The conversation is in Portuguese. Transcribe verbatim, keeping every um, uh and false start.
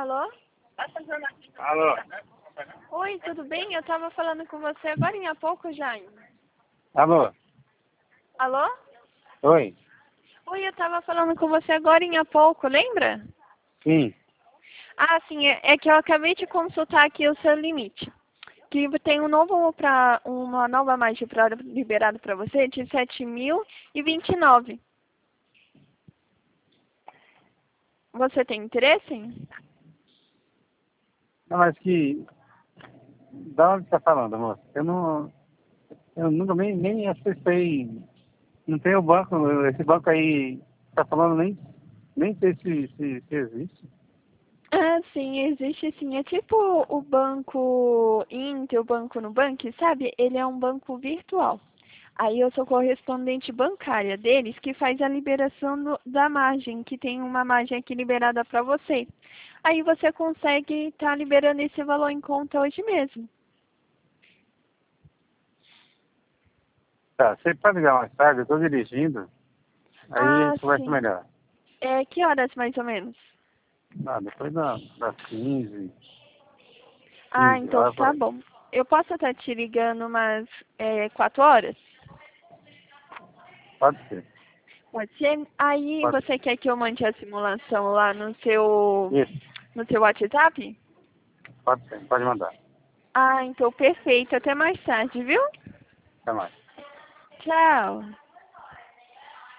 Alô? Alô? Oi, tudo bem? Eu tava falando com você agora há pouco, Jaime. Alô? Alô? Oi? Oi, eu tava falando com você agora há pouco, lembra? Sim. Ah, sim, é, é que eu acabei de consultar aqui o seu limite. Que tem um novo pra, uma nova margem pra, liberada para você de sete mil e vinte e nove. Você tem interesse? Não, mas que... Da onde você está falando, moço? Eu não... Eu nunca nem, nem acessei... Não tem o banco... Esse banco aí... Está falando nem... Nem sei se, se, se existe. Ah, sim, existe sim. É tipo o banco Inter, o banco Nubank, sabe? Ele é um banco virtual. Aí eu sou correspondente bancária deles que faz a liberação do- da margem, que tem uma margem aqui liberada para você. Aí você consegue estar liberando esse valor em conta hoje mesmo. Tá, você pode ligar mais tarde? Eu estou dirigindo. Aí a Ah, gente conversa sim. melhor. É, que horas mais ou menos? Ah, depois da, das quinze, Ah, quinze então horas por tá aí. bom. Eu posso estar te ligando umas é, quatro horas? Pode ser. Pode ser? Aí Pode você quer que eu mande a simulação lá no seu, ser. Isso. no seu WhatsApp? Pode ser. Pode mandar. Ah, então perfeito. Até mais tarde, viu? Até mais. Tchau.